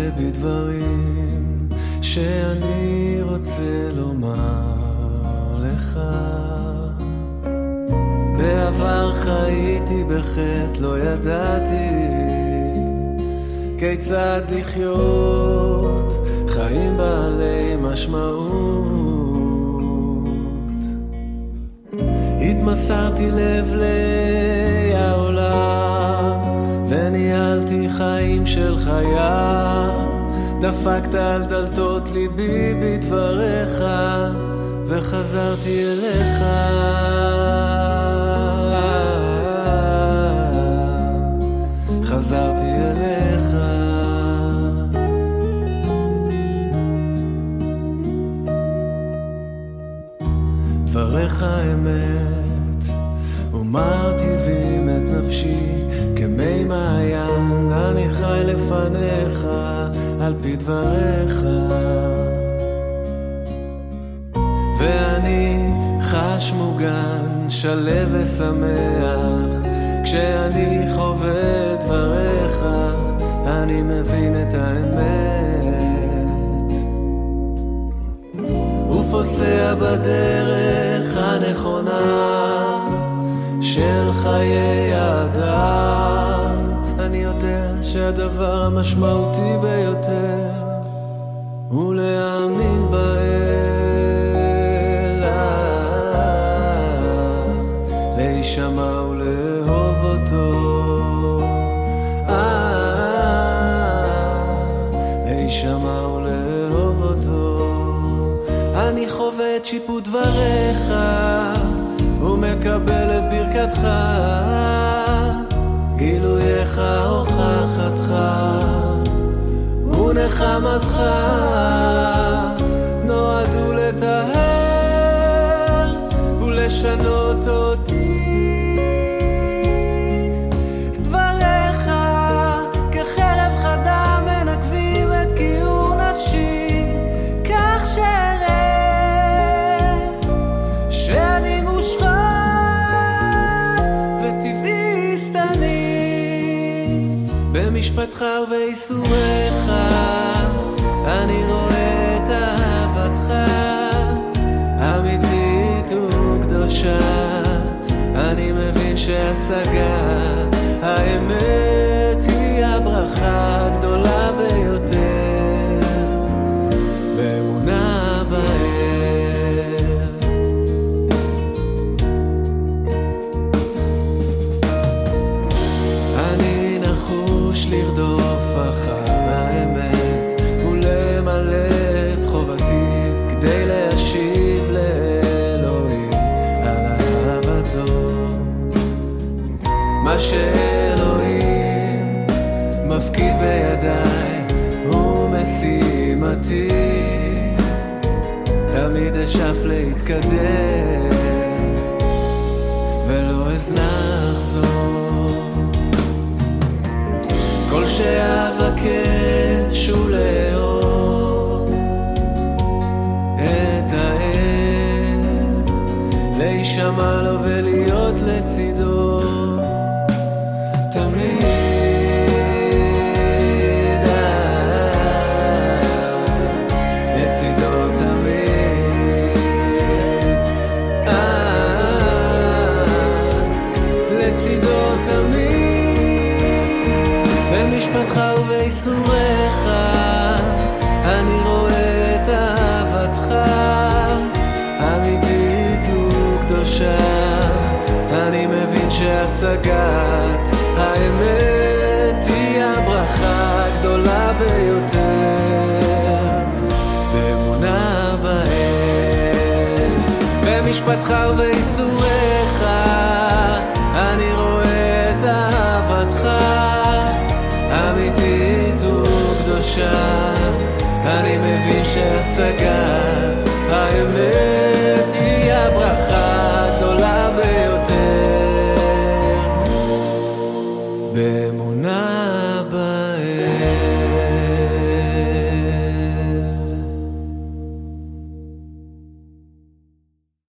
בי דברים שאני רוצה לומר לך. בעבר חייתי בחטא, לא ידעתי כיצד לחיות חיים בעלי משמעות. התמסרתי לבלי העולם וניהלתי חיים של חיה. דפקת על דלתות ליבי בדבריך וחזרתי אליך. חזרתי אליך. דבריך אמת ומר טבעים את נפשי כמי מעיין. אני חי לפניך על פי דבריך, ואני חש מוגן שלב ושמח כשאני חווה דבריך. אני מבין את האמת ופוסע בדרך הנכונה של חיי האדם. אני יודע שהדבר המשמעותי ביותר הוא להאמין באל, להישמע ולאהוב אותו, להישמע ולאהוב אותו. אני חווה את שיפוט דבריך ומקבל את ברכתך, גילוייך הוכחתך ונחמתך נועדו לטהר ולשנות אותי. דבריך כחרב חדה מנקבים את כיעור נפשי, כך שאראה שאני מושחת וטבעיסט אני. במשפטך ובאיסוריך אני רואה את אהבתך אמיתית וקדושה. אני מבין שהשגת האמת היא הברכה הגדולה ביותר באמונה באל. אני נחוש לרדוף אחר האמת ולמלא את חובתי כדי להשיב לאלוהים על אהבתו. מה שאלוהים מפקיד בידיי הוא משימתי. תמיד אשאף להתקדם ולא אזנח זאת. כל שאבקש הוא לאהוב את האל, להישמע לו ולהיות לצידו תמיד. לצידו תמיד. לצידו תמיד. במשפטך ובאיסוריך אני רואה את אהבתך אמיתית וקדושה. אני מבין שהשגת האמת היא הברכה הגדולה ביותר באמונה באל. במשפטך ובאיסוריך אני רואה את אהבתך אמיתית וקדושה. אני מבין שהשגת